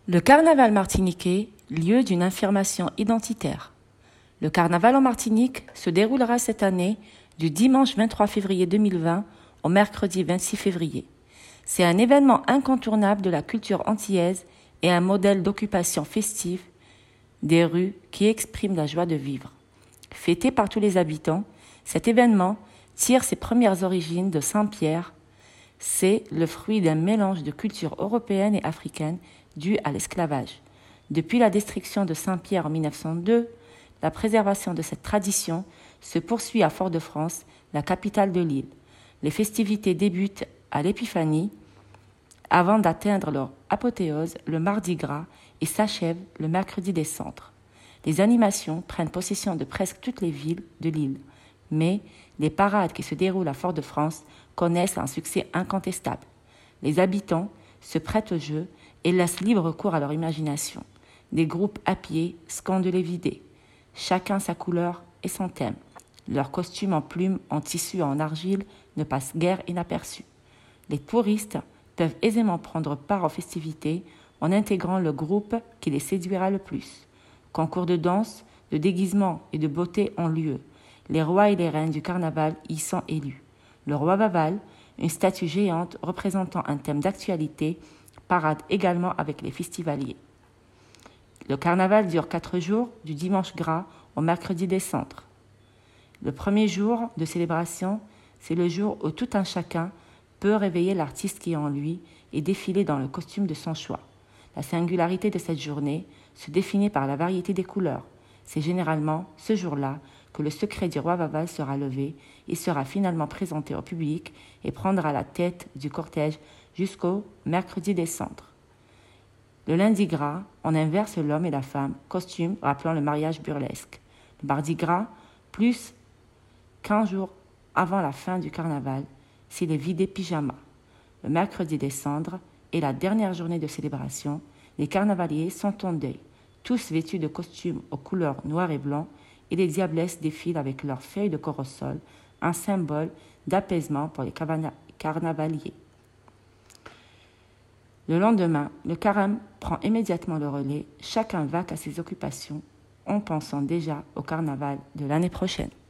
Le carnaval martiniquais, lieu d'une affirmation identitaire. Le carnaval en Martinique se déroulera cette année du dimanche 23 février 2020 au mercredi 26 février. C'est un événement incontournable de la culture antillaise et un modèle d'occupation festive des rues qui exprime la joie de vivre. Fêté par tous les habitants, cet événement tire ses premières origines de Saint-Pierre. C'est le fruit d'un mélange de cultures européennes et africaines dû à l'esclavage. Depuis la destruction de Saint-Pierre en 1902, la préservation de cette tradition se poursuit à Fort-de-France, la capitale de l'île. Les festivités débutent à l'Épiphanie avant d'atteindre leur apothéose le Mardi Gras et s'achèvent le mercredi des Cendres. Les animations prennent possession de presque toutes les villes de l'île, mais les parades qui se déroulent à Fort-de-France connaissent un succès incontestable. Les habitants se prêtent au jeu et laissent libre cours à leur imagination. Des groupes à pied scandent les vidées, chacun sa couleur et son thème. Leurs costumes en plumes, en tissu, en argile ne passent guère inaperçus. Les touristes peuvent aisément prendre part aux festivités en intégrant le groupe qui les séduira le plus. Concours de danse, de déguisement et de beauté ont lieu. Les rois et les reines du carnaval y sont élus. Le roi Vaval, une statue géante représentant un thème d'actualité, parade également avec les festivaliers. Le carnaval dure 4 jours, du dimanche gras au mercredi des Cendres. Le premier jour de célébration, c'est le jour où tout un chacun peut réveiller l'artiste qui est en lui et défiler dans le costume de son choix. La singularité de cette journée se définit par la variété des couleurs. C'est généralement ce jour-là que le secret du roi Vaval sera levé et sera finalement présenté au public et prendra la tête du cortège jusqu'au mercredi des Cendres. Le lundi gras, on inverse l'homme et la femme, costume rappelant le mariage burlesque. Le mardi gras, plus qu'1 jour avant la fin du carnaval, c'est les vidés pyjamas. Le mercredi des Cendres est la dernière journée de célébration. Les carnavaliers sont en deuil, tous vêtus de costumes aux couleurs noir et blanc, et les diablesses défilent avec leurs feuilles de corosol, un symbole d'apaisement pour les carnavaliers. Le lendemain, le carême prend immédiatement le relais, chacun vaque à ses occupations, en pensant déjà au carnaval de l'année prochaine.